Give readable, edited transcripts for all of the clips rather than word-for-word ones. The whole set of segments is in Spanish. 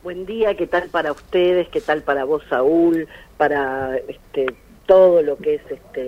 Buen día, ¿qué tal para ustedes? ¿Qué tal para vos, Saúl? Para todo lo que es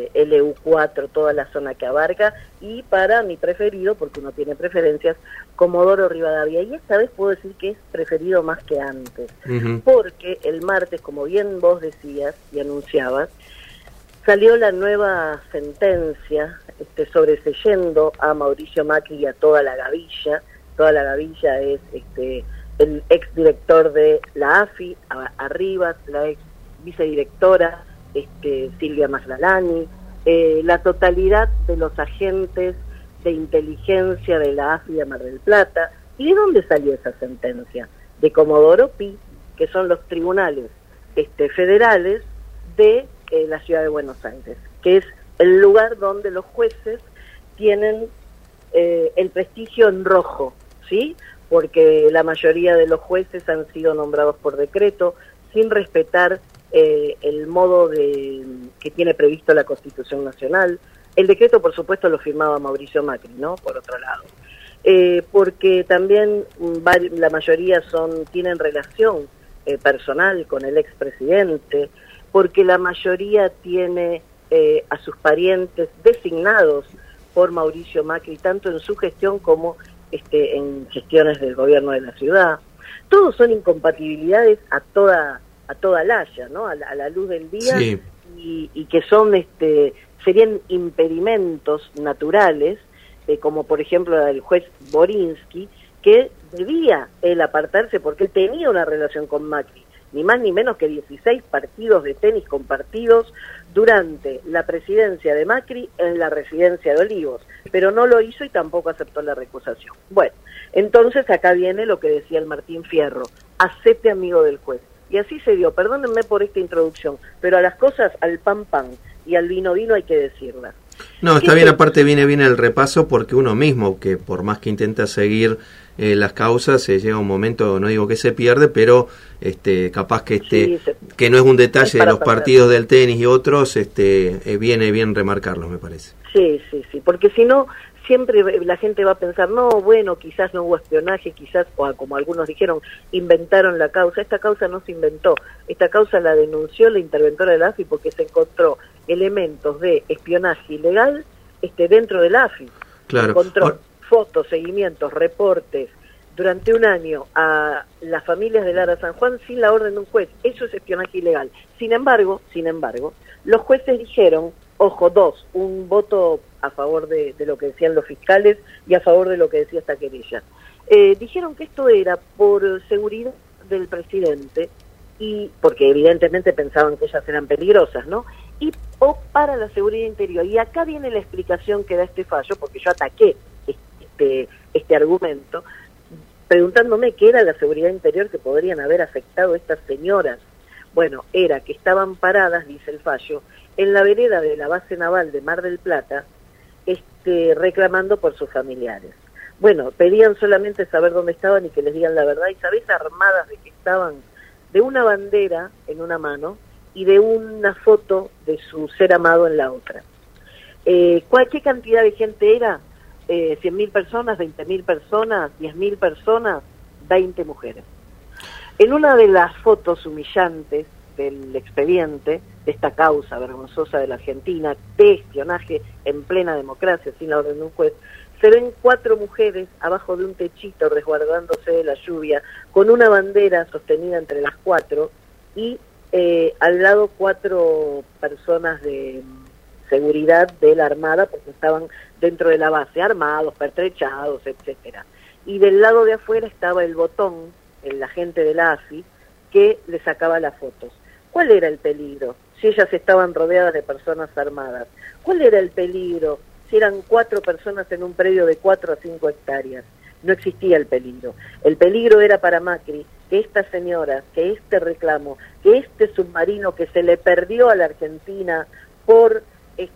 LU4, toda la zona que abarca, y para mi preferido, porque uno tiene preferencias, Comodoro Rivadavia. Y esta vez puedo decir que es preferido más que antes, porque el martes, como bien vos decías y anunciabas, salió la nueva sentencia sobreseyendo a Mauricio Macri y a toda la gavilla. Toda la gavilla es el exdirector de la AFI, Arribas, la ex vicedirectora Silvia Maslalani, la totalidad de los agentes de inteligencia de la AFI de Mar del Plata. ¿Y de dónde salió esa sentencia? De Comodoro Pi, que son los tribunales federales de la ciudad de Buenos Aires, que es el lugar donde los jueces tienen el prestigio en rojo, ¿sí? Porque la mayoría de los jueces han sido nombrados por decreto, sin respetar el modo que tiene previsto la Constitución Nacional. El decreto, por supuesto, lo firmaba Mauricio Macri, ¿no? Por otro lado. Porque también la mayoría tienen relación personal con el expresidente, porque la mayoría tiene a sus parientes designados por Mauricio Macri, tanto en su gestión como en gestiones del gobierno de la ciudad. Todos son incompatibilidades a toda laya, ¿no? A la luz del día, sí. y que son serían impedimentos naturales, como por ejemplo el juez Borinsky, que debía él apartarse porque él tenía una relación con Macri, ni más ni menos que 16 partidos de tenis compartidos durante la presidencia de Macri en la residencia de Olivos, pero no lo hizo y tampoco aceptó la recusación. Bueno, entonces acá viene lo que decía el Martín Fierro: hacete amigo del juez. Y así se dio. Perdónenme por esta introducción, pero a las cosas, al pan pan y al vino vino, hay que decirlas. No, está bien, aparte viene bien el repaso, porque uno mismo, que por más que intenta seguir las causas, llega un momento, no digo que se pierde, pero capaz que que no es un detalle de los partidos del tenis y otros, viene bien remarcarlos, me parece. Sí, porque si no, siempre la gente va a pensar, no, bueno, quizás no hubo espionaje, quizás, o como algunos dijeron, inventaron la causa. Esta causa no se inventó, esta causa la denunció la interventora de la AFI porque se encontró elementos de espionaje ilegal dentro de la AFI. Claro. Encontró fotos, seguimientos, reportes durante un año a las familias de Lara San Juan sin la orden de un juez. Eso es espionaje ilegal. Sin embargo, los jueces dijeron, ojo, un voto a favor de lo que decían los fiscales y a favor de lo que decía esta querella. Dijeron que esto era por seguridad del presidente, y porque evidentemente pensaban que ellas eran peligrosas, ¿no? O para la seguridad interior. Y acá viene la explicación que da este fallo, porque yo ataqué este argumento, preguntándome qué era la seguridad interior que podrían haber afectado a estas señoras. Bueno, era que estaban paradas, dice el fallo, en la vereda de la base naval de Mar del Plata, reclamando por sus familiares. Bueno, pedían solamente saber dónde estaban y que les digan la verdad, y ¿sabés armadas de que estaban? De una bandera en una mano y de una foto de su ser amado en la otra. ¿Qué cantidad de gente era? 100.000 personas, 20.000 personas, 10.000 personas, 20 mujeres. En una de las fotos humillantes del expediente, de esta causa vergonzosa de la Argentina, de espionaje en plena democracia, sin la orden de un juez, se ven 4 mujeres abajo de un techito resguardándose de la lluvia, con una bandera sostenida entre las 4, y al lado 4 personas de seguridad de la Armada, porque estaban dentro de la base, armados, pertrechados, etcétera. Y del lado de afuera estaba el botón, el agente de la AFI, que le sacaba las fotos. ¿Cuál era el peligro? Si ellas estaban rodeadas de personas armadas. ¿Cuál era el peligro? Si eran 4 personas en un predio de 4 a 5 hectáreas. No existía el peligro. El peligro era para Macri que esta señora, que este reclamo, que este submarino que se le perdió a la Argentina por,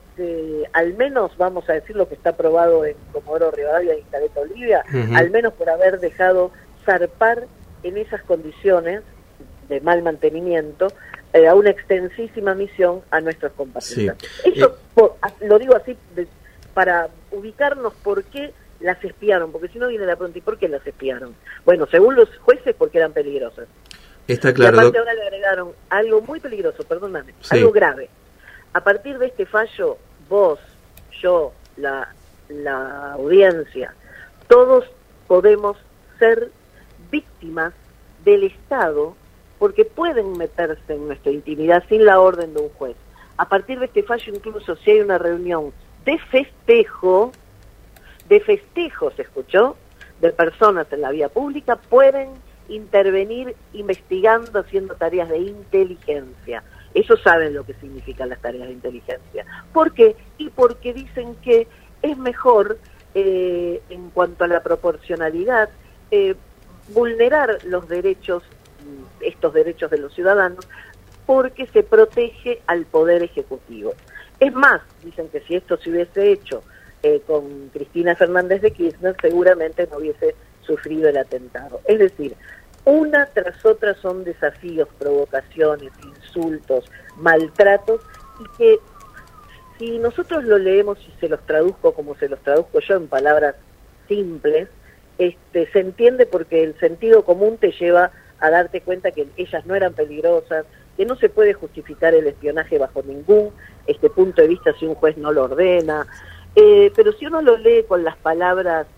al menos, vamos a decir lo que está aprobado en Comodoro Rivadavia y Caleta Olivia, al menos por haber dejado zarpar en esas condiciones de mal mantenimiento a una extensísima misión a nuestros compatriotas. Sí. Eso lo digo así para ubicarnos por qué las espiaron, porque si no viene la pregunta, ¿y por qué las espiaron? Bueno, según los jueces, porque eran peligrosas. Está claro. Y aparte ahora le agregaron algo muy peligroso, perdóname, algo grave. A partir de este fallo, vos, yo, la audiencia, todos podemos ser víctimas del Estado porque pueden meterse en nuestra intimidad sin la orden de un juez. A partir de este fallo, incluso si hay una reunión de festejo, ¿se escuchó? De personas en la vía pública, pueden intervenir investigando, haciendo tareas de inteligencia. Ellos saben lo que significan las tareas de inteligencia. ¿Por qué? Y porque dicen que es mejor, en cuanto a la proporcionalidad, vulnerar los derechos, estos derechos de los ciudadanos, porque se protege al Poder Ejecutivo. Es más, dicen que si esto se hubiese hecho con Cristina Fernández de Kirchner, seguramente no hubiese sufrido el atentado. Es decir, una tras otra son desafíos, provocaciones, insultos, maltratos, y que si nosotros lo leemos y se los traduzco como se los traduzco yo en palabras simples, se entiende porque el sentido común te lleva a darte cuenta que ellas no eran peligrosas, que no se puede justificar el espionaje bajo ningún punto de vista si un juez no lo ordena, pero si uno lo lee con las palabras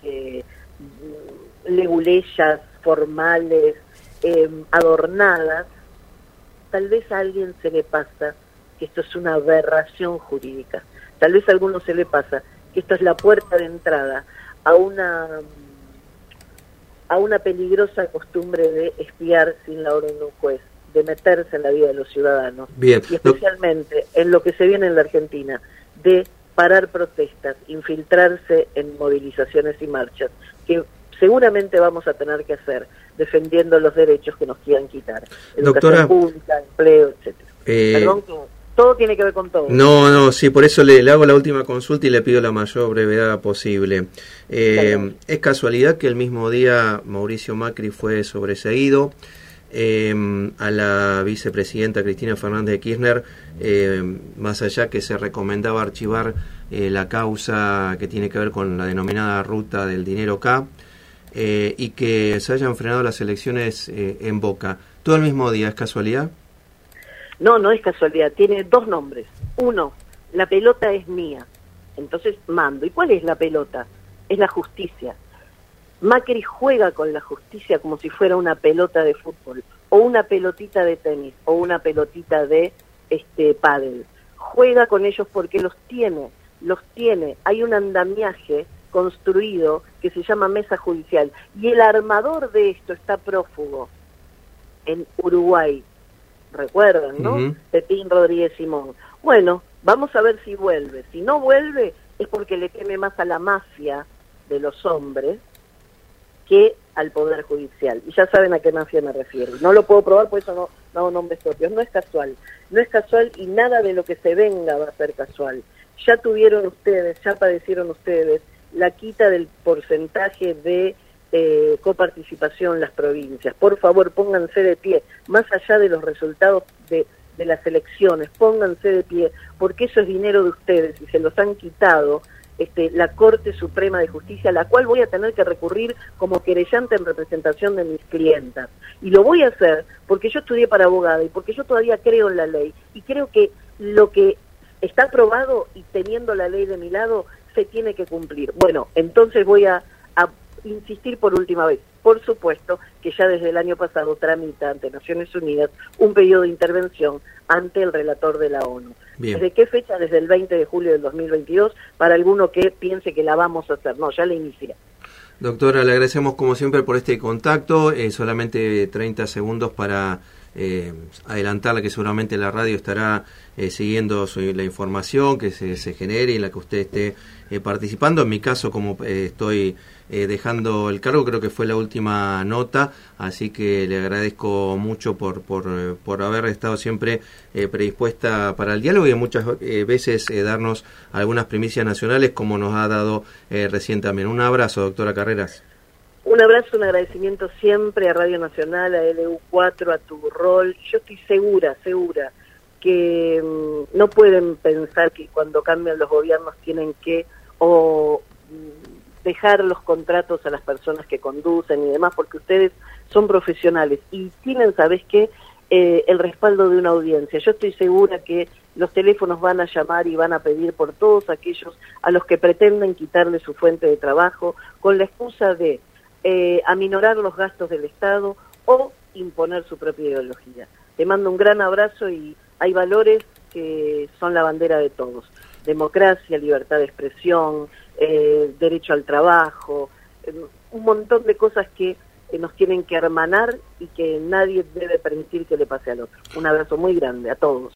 leguleyas, formales, adornadas, tal vez a alguien se le pasa que esto es una aberración jurídica, tal vez a alguno se le pasa que esto es la puerta de entrada a una peligrosa costumbre de espiar sin la orden de un juez, de meterse en la vida de los ciudadanos. Bien. Y especialmente en lo que se viene en la Argentina, de parar protestas, infiltrarse en movilizaciones y marchas, que seguramente vamos a tener que hacer, defendiendo los derechos que nos quieran quitar. Educación Doctora, pública, empleo, etcétera. Perdón, todo tiene que ver con todo. No, sí, por eso le hago la última consulta y le pido la mayor brevedad posible. Es casualidad que el mismo día Mauricio Macri fue sobreseído, a la vicepresidenta Cristina Fernández de Kirchner, más allá que se recomendaba archivar la causa que tiene que ver con la denominada ruta del dinero K, y que se hayan frenado las elecciones en Boca. ¿Todo el mismo día es casualidad? No es casualidad, tiene dos nombres. Uno, la pelota es mía, entonces mando. ¿Y cuál es la pelota? Es la justicia. Macri juega con la justicia como si fuera una pelota de fútbol, o una pelotita de tenis, o una pelotita de pádel. Juega con ellos porque los tiene. Hay un andamiaje construido que se llama mesa judicial, y el armador de esto está prófugo en Uruguay. Recuerdan, ¿no? Uh-huh. Pepín Rodríguez Simón. Bueno, vamos a ver si vuelve. Si no vuelve, es porque le teme más a la mafia de los hombres que al Poder Judicial. Y ya saben a qué mafia me refiero. No lo puedo probar, por eso no hago nombres propios. No es casual. No es casual, y nada de lo que se venga va a ser casual. Ya tuvieron ustedes, ya padecieron ustedes la quita del porcentaje de coparticipación en las provincias. Por favor, pónganse de pie, más allá de los resultados de las elecciones, pónganse de pie, porque eso es dinero de ustedes y se los han quitado la Corte Suprema de Justicia, a la cual voy a tener que recurrir como querellante en representación de mis clientas. Y lo voy a hacer porque yo estudié para abogada y porque yo todavía creo en la ley, y creo que lo que está aprobado, y teniendo la ley de mi lado, se tiene que cumplir. Bueno, entonces voy a insistir por última vez. Por supuesto que ya desde el año pasado tramita ante Naciones Unidas un pedido de intervención ante el relator de la ONU. Bien. ¿Desde qué fecha? Desde el 20 de julio del 2022, para alguno que piense que la vamos a hacer. No, ya la inicié. Doctora, le agradecemos como siempre por este contacto. Solamente 30 segundos para adelantarle que seguramente la radio estará siguiendo la información que se genere y en la que usted esté participando. En mi caso, como estoy dejando el cargo, creo que fue la última nota, así que le agradezco mucho por haber estado siempre predispuesta para el diálogo, y muchas veces darnos algunas primicias nacionales como nos ha dado recién también. Un abrazo, doctora Carreras. Un abrazo, un agradecimiento siempre a Radio Nacional, a LU4, a tu rol. Yo estoy segura que no pueden pensar que cuando cambian los gobiernos tienen que dejar los contratos a las personas que conducen y demás, porque ustedes son profesionales y tienen, ¿sabes qué?, el respaldo de una audiencia. Yo estoy segura que los teléfonos van a llamar y van a pedir por todos aquellos a los que pretenden quitarle su fuente de trabajo con la excusa de aminorar los gastos del Estado o imponer su propia ideología. Te mando un gran abrazo y hay valores que son la bandera de todos. Democracia, libertad de expresión, derecho al trabajo, un montón de cosas que nos tienen que hermanar y que nadie debe permitir que le pase al otro. Un abrazo muy grande a todos.